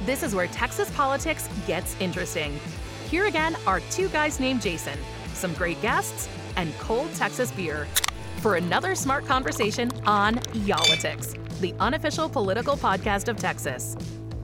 This is where Texas politics gets interesting. Here again are two guys named Jason, some great guests, and cold Texas beer for another smart conversation on Y'all-itics, the unofficial political podcast of Texas.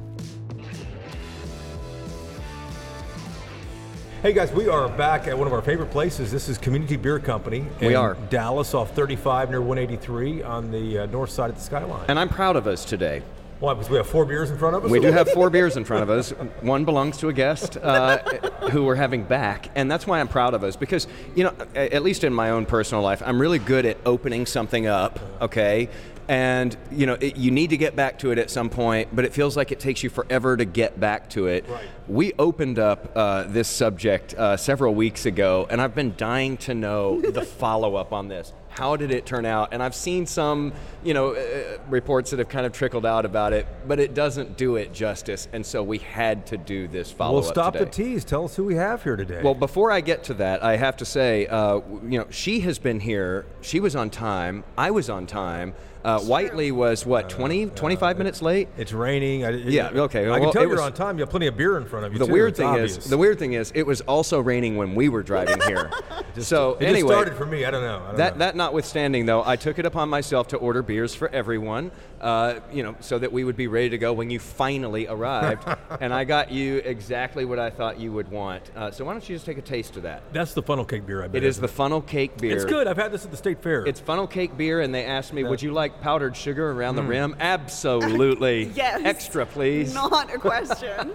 Hey guys, we are back at one of our favorite places. This is Community Beer Company in Dallas off 35 near 183 on the north side of the Skyline. And I'm proud of us today. Why? Because we have 4 beers in front of us? We do have 4 beers in front of us. One belongs to a guest who we're having back, and that's why I'm proud of us. Because, you know, at least in my own personal life, I'm really good at opening something up, okay? And, you know, you need to get back to it at some point, but it feels like it takes you forever to get back to it. Right. We opened up this subject several weeks ago, and I've been dying to know the follow-up on this. How did it turn out? And I've seen some, you know, reports that have kind of trickled out about it, but it doesn't do it justice, and so we had to do this follow-up Well, stop today. the tease. Tell us who we have here today. Well, before I get to that, I have to say, you know, she has been here. She was on time. I was on time. Whiteley was, 25 minutes late? It's raining. Yeah, okay. I can tell you're on time. You have plenty of beer in front of you, The weird thing is, it was also raining when we were driving here. It just started for me. I don't know. That notwithstanding, though, I took it upon myself to order beers for everyone, you know, so that we would be ready to go when you finally arrived. And I got you exactly what I thought you would want. So why don't you just take a taste of that? That's the funnel cake beer, I bet. It is the funnel cake beer. It's good. I've had this at the State Fair. It's funnel cake beer, and they asked me, would you like powdered sugar around the rim? Absolutely. Yes. Extra, please. Not a question.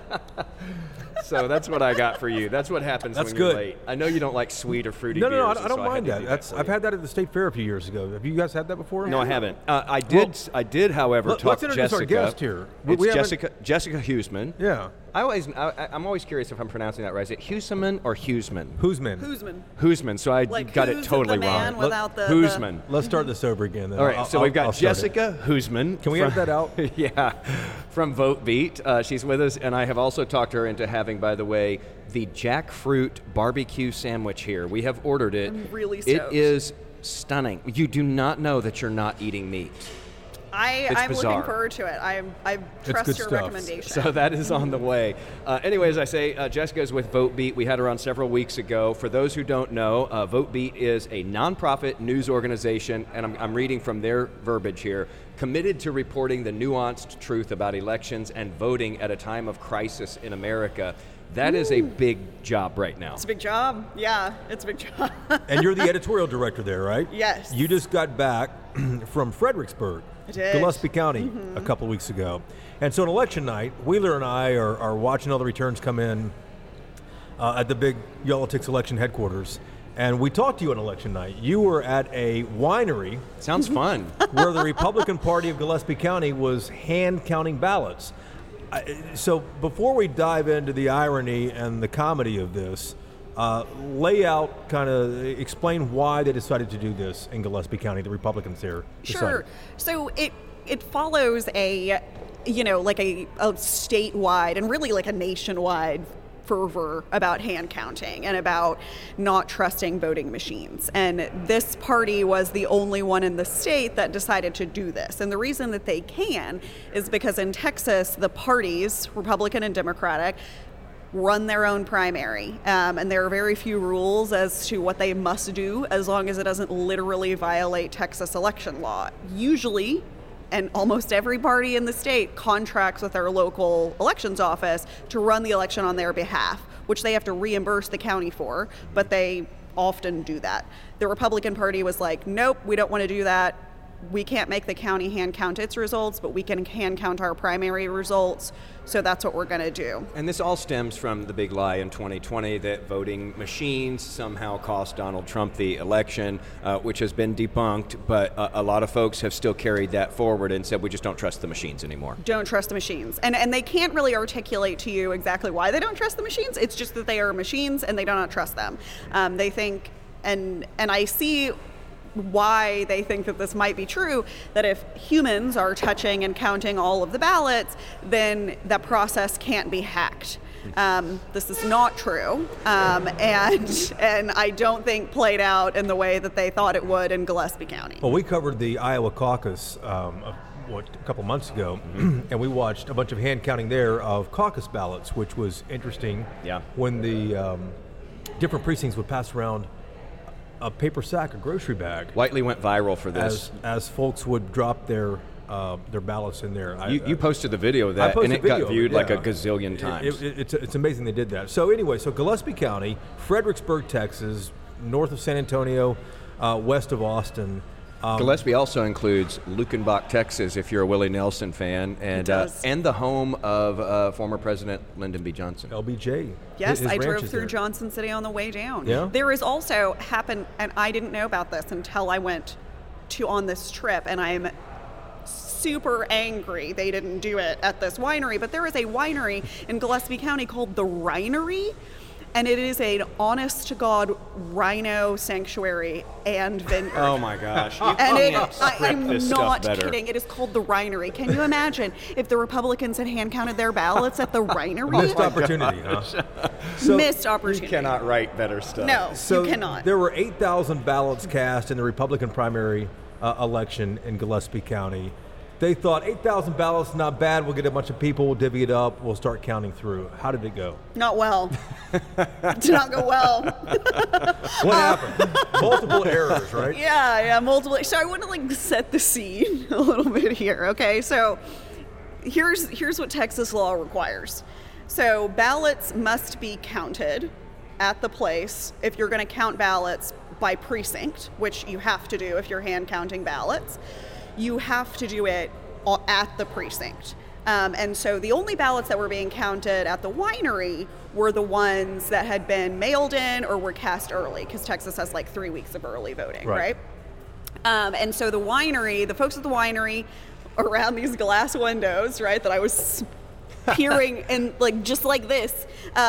So that's what I got for you. That's what happens when you're late. I know you don't like sweet or fruity beers. No, I don't mind that. I've had that at the State Fair a few years ago. Have you guys had that before? No, I haven't. I did, however, talk to Jessica. Let's introduce our guest here. Jessica Huseman. Yeah. I'm always curious if I'm pronouncing that right. Is it Huseman or Huseman? Huseman. So I got it totally wrong. Huseman. Let's start this over again. Then. All right. So we've got Jessica Huseman. Can we edit that out? Yeah. From VoteBeat. She's with us, and I have also talked her into having, by the way, the jackfruit barbecue sandwich here. We have ordered it. I'm really stoked. It is stunning. You do not know that you're not eating meat. I'm looking forward to it. I trust your recommendation. So that is on the way. Anyway, as I say, Jessica's with VoteBeat. We had her on several weeks ago. For those who don't know, VoteBeat is a nonprofit news organization, and I'm reading from their verbiage here, committed to reporting the nuanced truth about elections and voting at a time of crisis in America. That is a big job right now. It's a big job. Yeah, it's a big job. And you're the editorial director there, right? Yes. You just got back from Fredericksburg, Gillespie County, a couple weeks ago. And so on election night, Wheeler and I are watching all the returns come in at the big Y'all-itics election headquarters. And we talked to you on election night. You were at a winery. Sounds fun. Where the Republican Party of Gillespie County was hand counting ballots. So before we dive into the irony and the comedy of this, lay out, kind of explain why they decided to do this in Gillespie County, the Republicans here decided. Sure. So it follows a statewide and really like a nationwide fervor about hand counting and about not trusting voting machines. And this party was the only one in the state that decided to do this. And the reason that they can is because in Texas, the parties, Republican and Democratic, run their own primary. And there are very few rules as to what they must do as long as it doesn't literally violate Texas election law. Usually, and almost every party in the state contracts with their local elections office to run the election on their behalf, which they have to reimburse the county for, but they often do that. The Republican Party was like, nope, we don't want to do that. We can't make the county hand count its results, but we can hand count our primary results. So that's what we're going to do. And this all stems from the big lie in 2020 that voting machines somehow cost Donald Trump the election, which has been debunked. But a lot of folks have still carried that forward and said, we just don't trust the machines anymore. Don't trust the machines. And they can't really articulate to you exactly why they don't trust the machines. It's just that they are machines and they do not trust them. They think, and I see why they think that this might be true, that if humans are touching and counting all of the ballots, then that process can't be hacked. This is not true, and I don't think played out in the way that they thought it would in Gillespie County. Well, we covered the Iowa caucus a couple months ago, and we watched a bunch of hand counting there of caucus ballots, which was interesting. Yeah. When the different precincts would pass around a paper sack, a grocery bag. Whiteley went viral for this. As folks would drop their ballots in there. You posted the video of that, and it got viewed like a gazillion times. It's amazing they did that. So anyway, Gillespie County, Fredericksburg, Texas, north of San Antonio, west of Austin. Gillespie also includes Luckenbach, Texas, if you're a Willie Nelson fan, and the home of former President Lyndon B. Johnson. LBJ. Yes, his I drove ranch is through there. Johnson City on the way down. Yeah? There is also happened, and I didn't know about this until I went on this trip, and I'm super angry they didn't do it at this winery, but there is a winery in Gillespie County called the Rhinery, and it is an honest-to-God rhino sanctuary and vineyard. Oh my gosh! You And can't script I'm this not stuff better. kidding. It is called the Rhinery. Can you imagine if the Republicans had hand-counted their ballots at the Rhinery? Missed opportunity, huh? Missed opportunity. You cannot write better stuff. No, So you cannot. there were 8,000 ballots cast in the Republican primary election in Gillespie County. They thought 8,000 ballots, not bad. We'll get a bunch of people, we'll divvy it up, we'll start counting through. How did it go? Not well. Did not go well. What happened? Multiple errors, right? Yeah, multiple. So I want to set the scene a little bit here. Okay, so here's what Texas law requires. So ballots must be counted at the place if you're going to count ballots by precinct, which you have to do if you're hand counting ballots. You have to do it at the precinct. And so the only ballots that were being counted at the winery were the ones that had been mailed in or were cast early, because Texas has like 3 weeks of early voting, right? And so the folks at the winery around these glass windows, right, that I was peering in, like, just like this,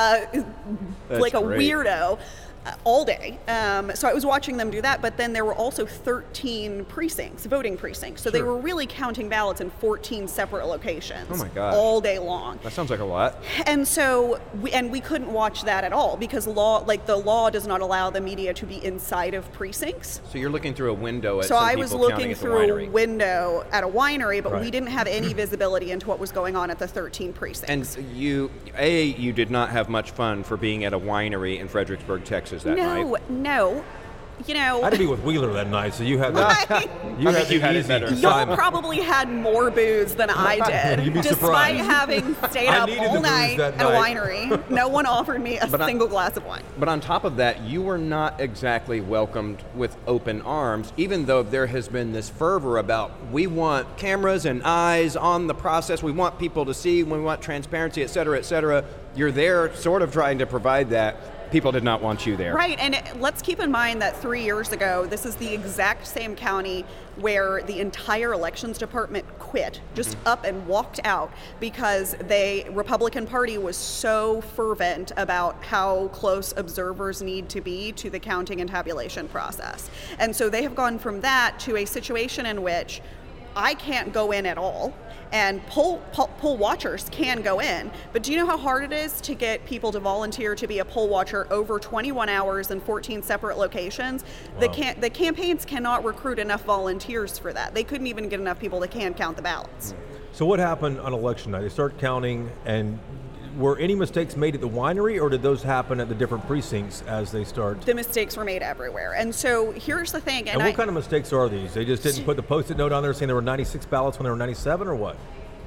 like a great. weirdo, all day. So I was watching them do that, but then there were also 13 precincts, voting precincts. So they were really counting ballots in 14 separate locations. Oh my God. All day long. That sounds like a lot. And so we couldn't watch that at all because the law does not allow the media to be inside of precincts. So you're looking through a window at So some I people was counting looking at the through winery. a window at a winery, but Right. we didn't have any visibility into what was going on at the 13 precincts. And you did not have much fun for being at a winery in Fredericksburg, Texas that night. No. You know, I had to be with Wheeler that night, so you had Right. you had you the had it easy better. y'all assignment. probably had more booze than I did. You'd be Despite surprised. having stayed I up needed all the booze night that at a night. winery, no one offered me a But single glass of wine. But on top of that, you were not exactly welcomed with open arms, even though there has been this fervor about we want cameras and eyes on the process, we want people to see, we want transparency, et cetera, et cetera. You're there sort of trying to provide that. People did not want you there. Right, and let's keep in mind that 3 years ago, this is the exact same county where the entire elections department quit, just up and walked out because Republican Party was so fervent about how close observers need to be to the counting and tabulation process. And so they have gone from that to a situation in which I can't go in at all, and poll watchers can go in. But do you know how hard it is to get people to volunteer to be a poll watcher over 21 hours in 14 separate locations? Wow. The campaigns cannot recruit enough volunteers for that. They couldn't even get enough people that can count the ballots. So what happened on election night? They start counting, and were any mistakes made at the winery, or did those happen at the different precincts as they start? The mistakes were made everywhere. And so here's the thing. And what kind of mistakes are these? They just didn't put the Post-it note on there saying there were 96 ballots when there were 97, or what?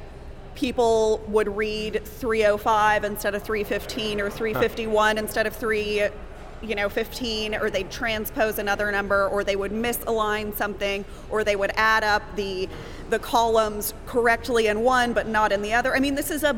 People would read 305 instead of 315 or 351 instead of 315, or they'd transpose another number, or they would misalign something, or they would add up the columns correctly in one but not in the other. I mean, this is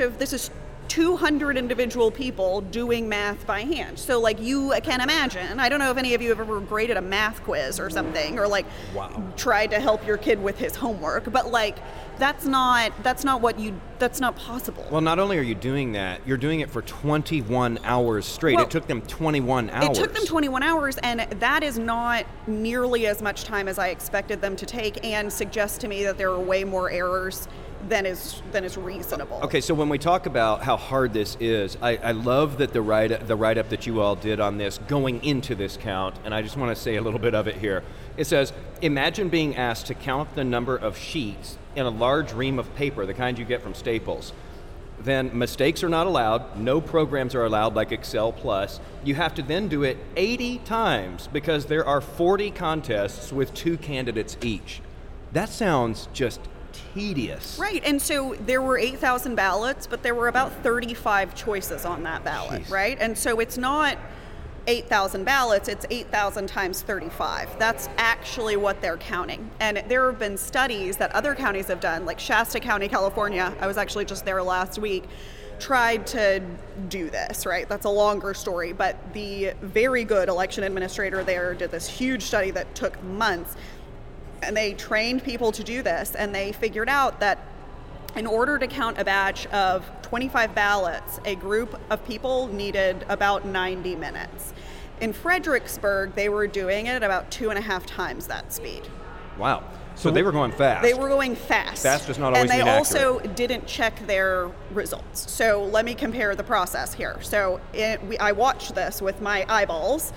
200 individual people doing math by hand. So like you can imagine, I don't know if any of you have ever graded a math quiz or something, or like tried to help your kid with his homework, but like that's not possible. Well, not only are you doing that, you're doing it for 21 hours straight. Well, it took them 21 hours. It took them 21 hours, and that is not nearly as much time as I expected them to take, and suggests to me that there are way more errors than is reasonable. Okay, so when we talk about how hard this is, I love that the write-up that you all did on this going into this count, and I just want to say a little bit of it here. It says, imagine being asked to count the number of sheets in a large ream of paper, the kind you get from Staples. Then mistakes are not allowed, no programs are allowed like Excel Plus. You have to then do it 80 times because there are 40 contests with 2 candidates each. That sounds just tedious. Right, and so there were 8,000 ballots, but there were about 35 choices on that ballot, Jeez. right? And so it's not 8,000 ballots, it's 8,000 times 35. That's actually what they're counting. And there have been studies that other counties have done, like Shasta County, California, I was actually just there last week, tried to do this, right? That's a longer story, but the very good election administrator there did this huge study that took months, and they trained people to do this, and they figured out that in order to count a batch of 25 ballots, a group of people needed about 90 minutes. In Fredericksburg, they were doing it about 2.5 times that speed. Wow. So they were going fast. They were going fast. Fast does not always mean accurate. accurate. And they also didn't check their results. So let me compare the process here. So I watched this with my eyeballs.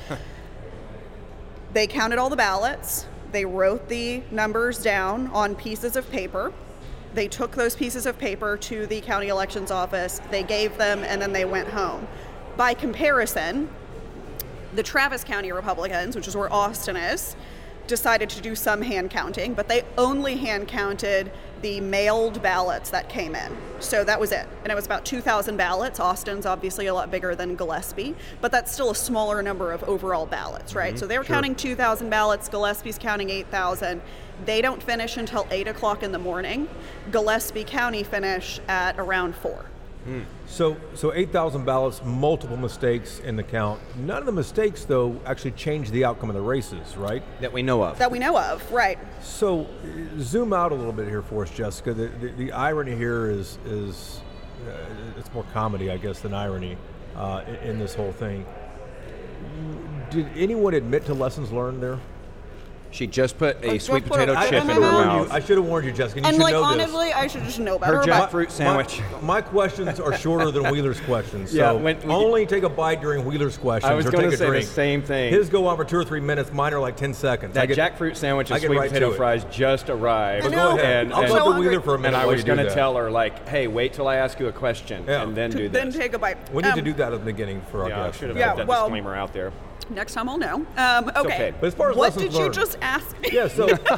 They counted all the ballots. They wrote the numbers down on pieces of paper. They took those pieces of paper to the county elections office. They gave them, and then they went home. By comparison, the Travis County Republicans, which is where Austin is, decided to do some hand counting, but they only hand counted the mailed ballots that came in. So that was it. And it was about 2,000 ballots. Austin's obviously a lot bigger than Gillespie, but that's still a smaller number of overall ballots, right? So they were counting 2,000 ballots. Gillespie's counting 8,000. They don't finish until 8 o'clock in the morning. Gillespie County finished at around 4. So 8,000 ballots, multiple mistakes in the count. None of the mistakes, though, actually changed the outcome of the races, right? That we know of. That we know of, right. So zoom out a little bit here for us, Jessica. The irony here is it's more comedy, I guess, than irony in this whole thing. Did anyone admit to lessons learned there? She just put a sweet put a- potato I- chip I into her warned mouth. I should have warned you, Jessica. You And should like, know honestly, I should just know better. Her but jackfruit sandwich. My questions are shorter than Wheeler's questions. So Yeah, when only take a bite during Wheeler's questions I was or going take to a say drink. the same thing. His go on for 2 or 3 minutes. Mine are like 10 seconds. That jackfruit sandwich I and get sweet right potato to it. fries just arrived. I know. Go ahead. And- I'll and- talk to so Wheeler for a minute. And I while was you do going to that. tell her, like, hey, wait till I ask you a question Yeah. and then do then this. take a bite. We need to do that at the beginning for our Yeah, I guests. should have Yeah, put that well- disclaimer out there. Next time I'll know. okay. But as far as what lessons did you learned- just ask me? Yeah,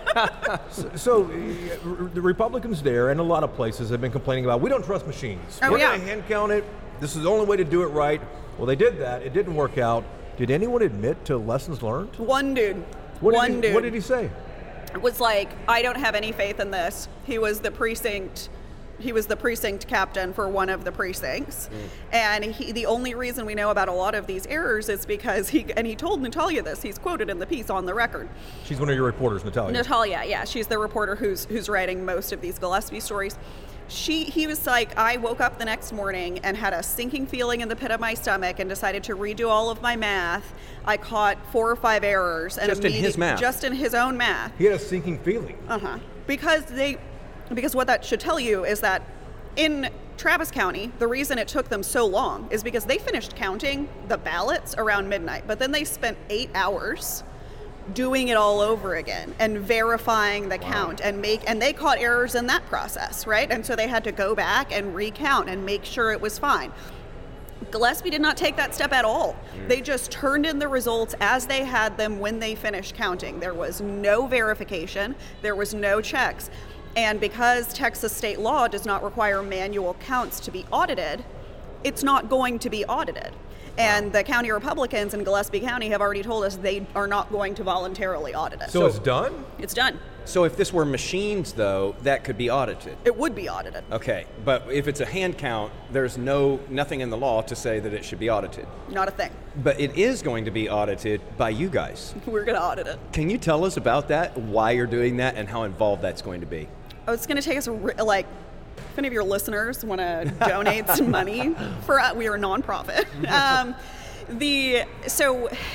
so the Republicans there and a lot of places have been complaining about, we don't trust machines. Oh, We're yeah. going to hand count it. This is the only way to do it right. Well, they did that. It didn't work out. Did anyone admit to lessons learned? One dude. What One did he say? was like, I don't have any faith in this. He was the precinct captain for one of the precincts. And the only reason we know about a lot of these errors is because he told Natalia this. He's quoted in the piece on the record. She's one of your reporters, Natalia. Natalia, yeah, she's the reporter who's writing most of these Gillespie stories. He was like, I woke up the next morning and had a sinking feeling in the pit of my stomach and decided to redo all of my math. I caught 4 or 5 errors. And Just in his math? Just in his own math. He had a sinking feeling. Because what that should tell you is that in Travis County, the reason it took them so long is because they finished counting the ballots around midnight, but then they spent 8 hours doing it all over again and verifying the count and they caught errors in that process, right? And so they had to go back and recount and make sure it was fine. Gillespie did not take that step at all. They just turned in the results as they had them when they finished counting. There was no verification. There was no checks. And because Texas state law does not require manual counts to be audited, it's not going to be audited. And the county Republicans in Gillespie County have already told us they are not going to voluntarily audit it. So it's done? It's done. So if this were machines, though, that could be audited. It would be audited. Okay, but if it's a hand count, there's nothing in the law to say that it should be audited. Not a thing. But it is going to be audited by you guys. We're going to audit it. Can you tell us about that, why you're doing that, and how involved that's going to be? Oh, it's going to take us, if any of your listeners want to donate some money for we are a nonprofit. So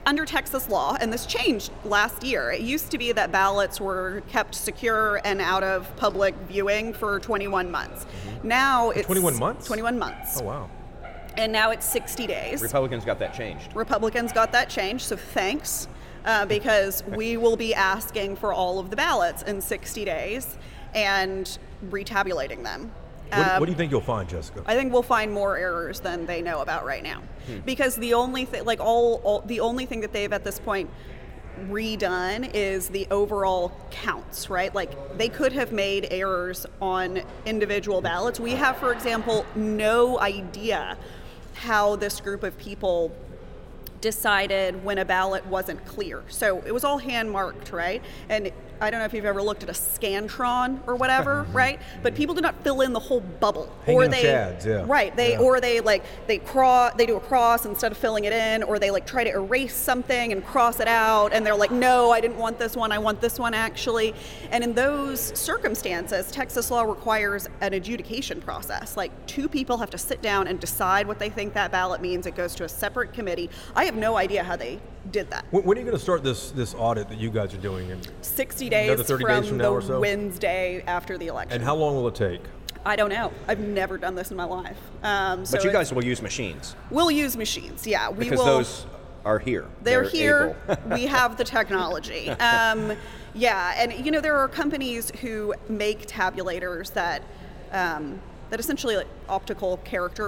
under Texas law, and this changed last year, it used to be that ballots were kept secure and out of public viewing for 21 months. Now it's 21 months? 21 months. Oh, wow. And now it's 60 days. Republicans got that changed. So thanks, because we will be asking for all of the ballots in 60 days and retabulating them. What do you think you'll find, Jessica? I think we'll find more errors than they know about right now, because the only thing, the only thing that they've at this point redone is the overall counts, right? Like, they could have made errors on individual ballots. We have, for example, no idea how this group of people decided when a ballot wasn't clear. So it was all hand marked, right? And I don't know if you've ever looked at a Scantron or whatever, right? But people do not fill in the whole bubble. Hanging chads, yeah. Right. They do a cross instead of filling it in, or they like try to erase something and cross it out, and they're like, no, I didn't want this one, I want this one actually. And in those circumstances, Texas law requires an adjudication process. Like, 2 people have to sit down and decide what they think that ballot means. It goes to a separate committee. I have no idea how they did that. When are you going to start this audit that you guys are doing? 60 days another 30 days from now or so? Wednesday after the election. And how long will it take? I don't know. I've never done this in my life. But you guys will use machines. We'll use machines, yeah. Because those are here. They're here. We have the technology. Yeah, and there are companies who make tabulators that essentially use optical character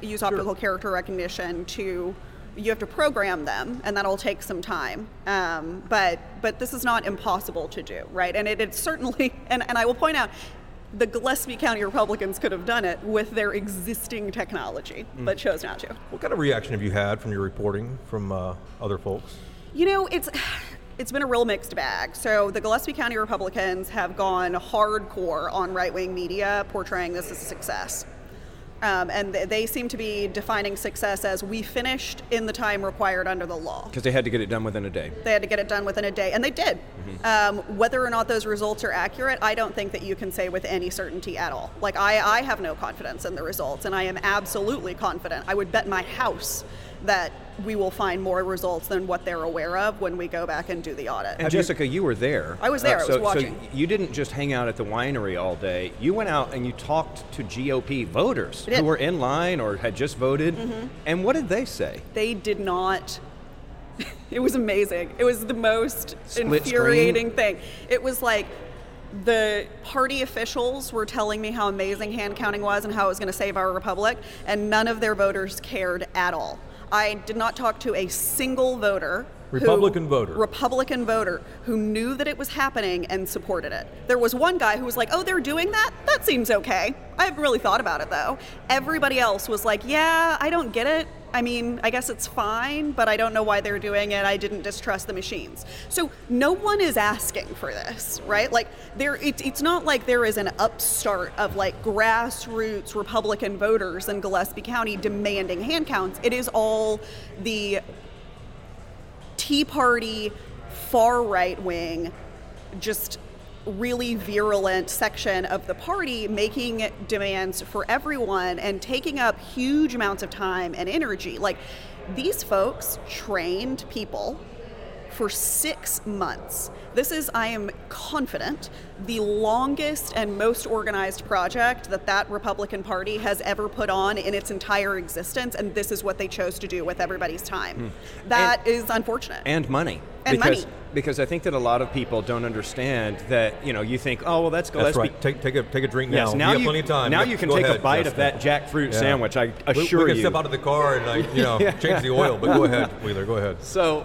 recognition to. You have to program them, and that'll take some time. But this is not impossible to do, right? And it's certainly, and I will point out, the Gillespie County Republicans could have done it with their existing technology, but chose not to. What kind of reaction have you had from your reporting from other folks? It's been a real mixed bag. So the Gillespie County Republicans have gone hardcore on right-wing media, portraying this as a success. And they seem to be defining success as, we finished in the time required under the law. Because they had to get it done within a day. They had to get it done within a day, and they did. Whether or not those results are accurate, I don't think that you can say with any certainty at all. Like, I have no confidence in the results, and I am absolutely confident. I would bet my house that we will find more results than what they're aware of when we go back and do the audit. And Jessica, you were there. I was there. I was watching. So you didn't just hang out at the winery all day. You went out and you talked to GOP voters who were in line or had just voted. And what did they say? They did not. It was amazing. It was the most infuriating thing. It was like, the party officials were telling me how amazing hand counting was and how it was going to save our republic, and none of their voters cared at all. I did not talk to a single voter. Republican voter who knew that it was happening and supported it. There was one guy who was like, oh, they're doing that? That seems okay. I haven't really thought about it, though. Everybody else was like, yeah, I don't get it. I mean, I guess it's fine, but I don't know why they're doing it. I didn't distrust the machines. So no one is asking for this, right? Like, it's not like there is an upstart of like grassroots Republican voters in Gillespie County demanding hand counts. It is all the Tea Party, far right wing, just really virulent section of the party making demands for everyone and taking up huge amounts of time and energy. Like, these folks trained people for 6 months. This is, I am confident, the longest and most organized project that Republican Party has ever put on in its entire existence, and this is what they chose to do with everybody's time. That is unfortunate. And money. Because I think that a lot of people don't understand that, you think, oh, well, that's Gillespie. That's right. Take a drink now. Yes, now you have plenty of time. Now you can take a bite of that jackfruit sandwich, I assure you. We can step out of the car and, change the oil, but go ahead, Wheeler, go ahead.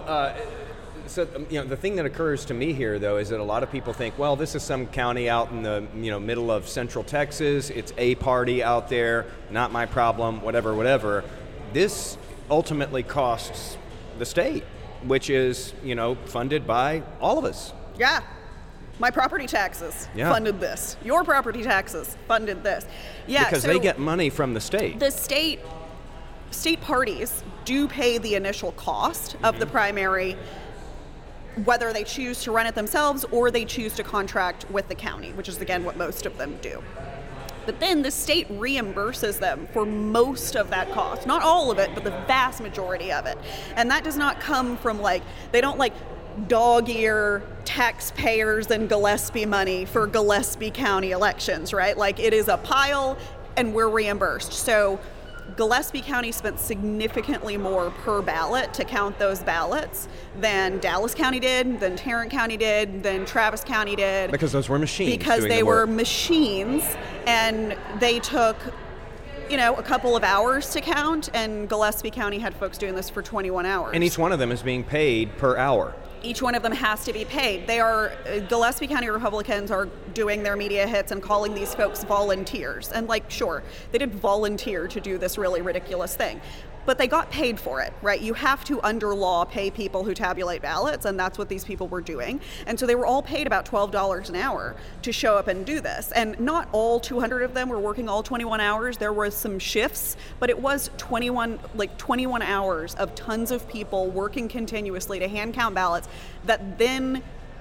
So, the thing that occurs to me here, though, is that a lot of people think, well, this is some county out in the, middle of central Texas. It's a party out there, not my problem, whatever. This ultimately costs the state, which is, funded by all of us. Yeah. My property taxes funded this. Your property taxes funded this. Yeah. Because they get money from the state. The state parties do pay the initial cost of the primary, whether they choose to run it themselves or they choose to contract with the county, which is, again, what most of them do. But then the state reimburses them for most of that cost. Not all of it, but the vast majority of it. And that does not come from they don't dog ear taxpayers and Gillespie money for Gillespie County elections, right? It is a pile and we're reimbursed. So Gillespie County spent significantly more per ballot to count those ballots than Dallas County did, than Tarrant County did, than Travis County did. Because those were machines. Because they were machines, and they took, a couple of hours to count, and Gillespie County had folks doing this for 21 hours. And each one of them is being paid per hour. Each one of them has to be paid. Gillespie County Republicans are doing their media hits and calling these folks volunteers. And sure, they did volunteer to do this really ridiculous thing. But they got paid for it, right? You have to, under law, pay people who tabulate ballots, and that's what these people were doing. And so they were all paid about $12 an hour to show up and do this. And not all 200 of them were working all 21 hours. There was some shifts, but it was 21 hours of tons of people working continuously to hand count ballots that then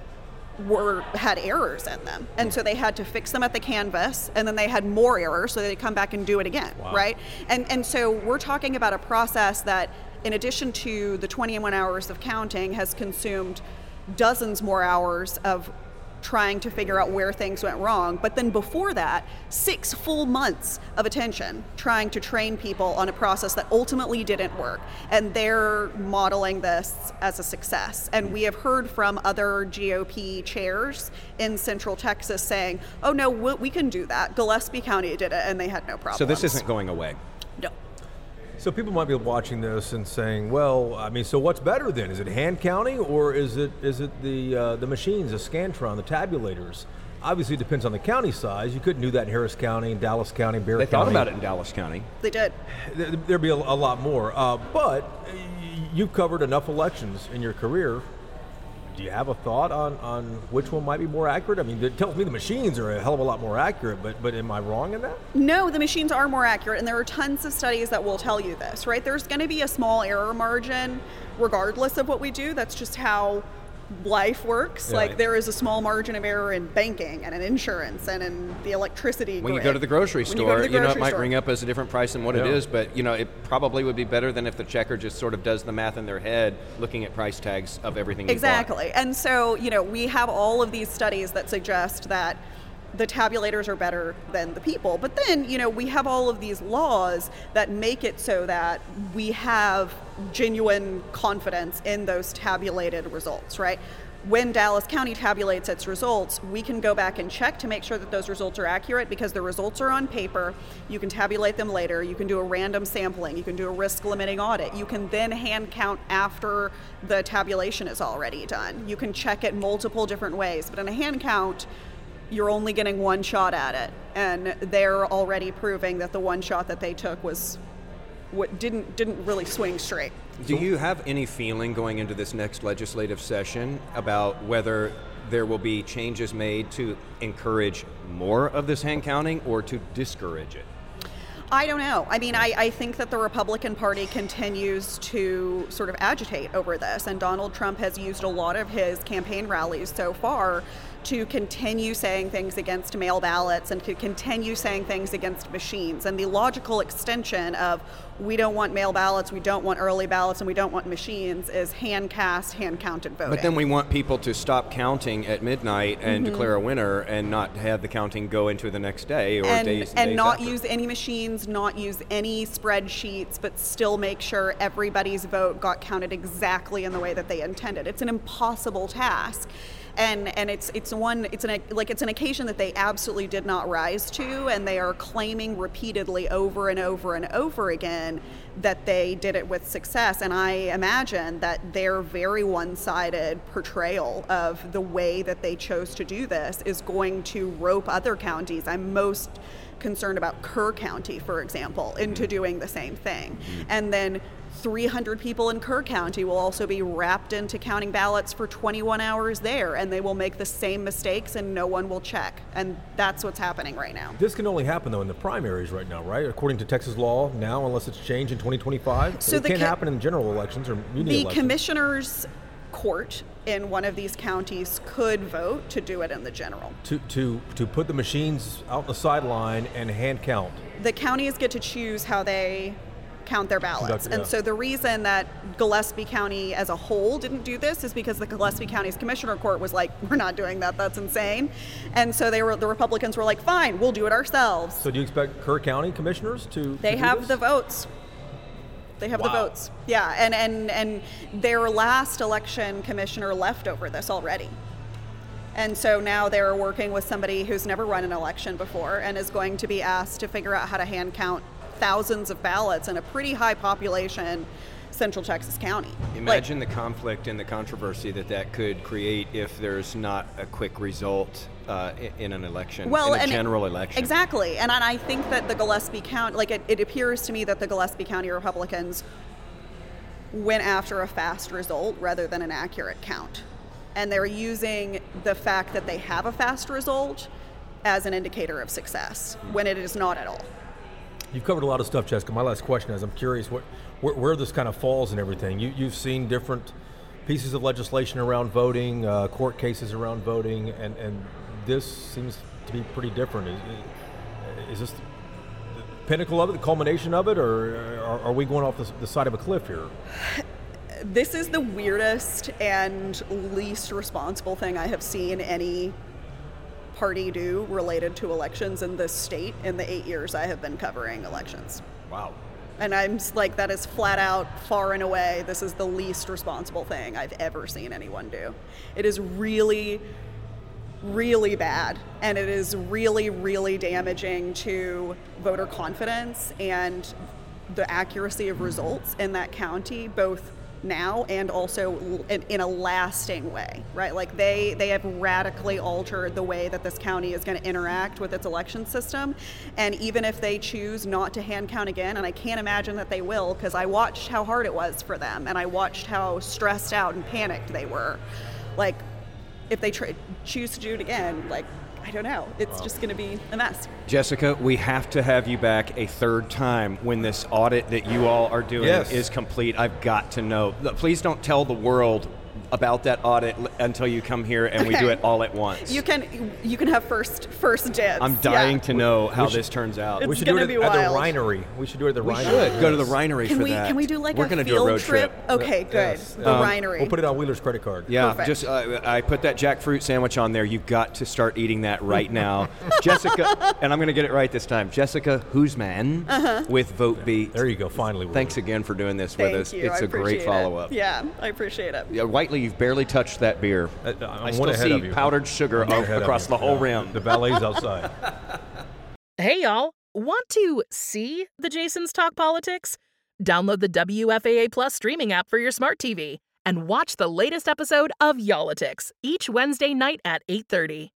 had errors in them, and so they had to fix them at the canvas, and then they had more errors, so they'd come back and do it again. Wow. Right? And so we're talking about a process that, in addition to the 21 hours of counting, has consumed dozens more hours of trying to figure out where things went wrong. But then before that, 6 full months of attention trying to train people on a process that ultimately didn't work. And they're modeling this as a success. And we have heard from other GOP chairs in Central Texas saying, oh no, we can do that. Gillespie County did it and they had no problem. So this isn't going away? No. So people might be watching this and saying, well, so what's better then? Is it hand counting, or is it the machines, the Scantron, the tabulators? Obviously, it depends on the county size. You couldn't do that in Harris County, in Dallas County, Bexar County. They thought about it in Dallas County. They did. There'd be a lot more. But you've covered enough elections in your career. Do you have a thought on which one might be more accurate? It tells me the machines are a hell of a lot more accurate, but am I wrong in that? No, the machines are more accurate, and there are tons of studies that will tell you this, right? There's going to be a small error margin regardless of what we do. That's just how life works. Yeah. There is a small margin of error in banking and in insurance and in the electricity When grid. you go to the grocery store, it might store. ring up as a different price than what it is, but it probably would be better than if the checker just sort of does the math in their head, looking at price tags of everything Exactly. And so, we have all of these studies that suggest that the tabulators are better than the people. But then, we have all of these laws that make it so that we have genuine confidence in those tabulated results, right? When Dallas County tabulates its results, we can go back and check to make sure that those results are accurate, because the results are on paper. You can tabulate them later. You can do a random sampling. You can do a risk limiting audit. You can then hand count after the tabulation is already done. You can check it multiple different ways. But in a hand count, you're only getting one shot at it, and they're already proving that the one shot that they took was what didn't really swing straight. Do you have any feeling going into this next legislative session about whether there will be changes made to encourage more of this hand counting or to discourage it? I don't know. I think that the Republican Party continues to sort of agitate over this, and Donald Trump has used a lot of his campaign rallies so far to continue saying things against mail ballots and to continue saying things against machines. And the logical extension of we don't want mail ballots, we don't want early ballots, and we don't want machines is hand-cast, hand-counted voting. But then we want people to stop counting at midnight and declare a winner and not have the counting go into the next day or days and not after. use any machines, not use any spreadsheets, but still make sure everybody's vote got counted exactly in the way that they intended. It's an impossible task. And it's an occasion that they absolutely did not rise to, and they are claiming repeatedly over and over and over again that they did it with success. And I imagine that their very one-sided portrayal of the way that they chose to do this is going to rope other counties. I'm most concerned about Kerr County, for example, into doing the same thing. And then 300 people in Kerr County will also be wrapped into counting ballots for 21 hours there, and they will make the same mistakes and no one will check. And that's what's happening right now. This can only happen, though, in the primaries right now, right? According to Texas law now, unless it's changed in 2025. So it can't happen in general elections or muni elections. The commissioners court in one of these counties could vote to do it in the general. To put the machines out on the sideline and hand count. The counties get to choose how they count their ballots. And so the reason that Gillespie County as a whole didn't do this is because the Gillespie County's Commissioner Court was like, we're not doing that, that's insane. And so the Republicans were like, fine, we'll do it ourselves. So do you expect Kerr County commissioners to They do have this? the votes. They have the votes. Yeah, and their last election commissioner left over this already. And so now they're working with somebody who's never run an election before and is going to be asked to figure out how to hand count thousands of ballots in a pretty high population Central Texas county. Imagine the conflict and the controversy that could create if there's not a quick result in an election, in a general election. Exactly. And I think that the Gillespie County, it appears to me that the Gillespie County Republicans went after a fast result rather than an accurate count. And they're using the fact that they have a fast result as an indicator of success, when it is not at all. You've covered a lot of stuff, Jessica. My last question is, I'm curious where this kind of falls and everything. You've seen different pieces of legislation around voting, court cases around voting, and this seems to be pretty different. Is this the pinnacle of it, the culmination of it, or are we going off the side of a cliff here? This is the weirdest and least responsible thing I have seen any party do related to elections in this state in the 8 years I have been covering elections. Wow. And I'm like, that is flat out, far and away, this is the least responsible thing I've ever seen anyone do. It is really, really bad, and it is really, really damaging to voter confidence and the accuracy of results in that county, both now and also in a lasting way, right? Like they have radically altered the way that this county is going to interact with its election system. And even if they choose not to hand count again, and I can't imagine that they will, because I watched how hard it was for them, and I watched how stressed out and panicked they were. Like, if they choose to do it again, like, I don't know. It's just going to be a mess. Jessica, we have to have you back a third time when this audit that you all are doing is complete. I've got to know. Please don't tell the world about that audit until you come here and we do it all at once. You can have first dibs. I'm dying to know how this turns out. We should do it at the Winery. We should do it at the Winery. We should go to the Winery for that. Can we do like We're a gonna field do a road trip? Okay, good. Yes. The Winery. We'll put it on Wheeler's credit card. Yeah, Perfect. just I put that jackfruit sandwich on there. You've got to start eating that right now. Jessica, and I'm going to get it right this time. Jessica Hoosman with Vote Beat. There you go, finally. Thanks again for doing this with us. You. It's a great follow-up. Yeah, I appreciate it. Yeah, Whiteley, you've barely touched that beer. I still ahead of see you. powdered sugar across the whole rim. The valet's outside. Hey, y'all. Want to see the Jasons Talk Politics? Download the WFAA Plus streaming app for your smart TV and watch the latest episode of Y'all-itics each Wednesday night at 8:30.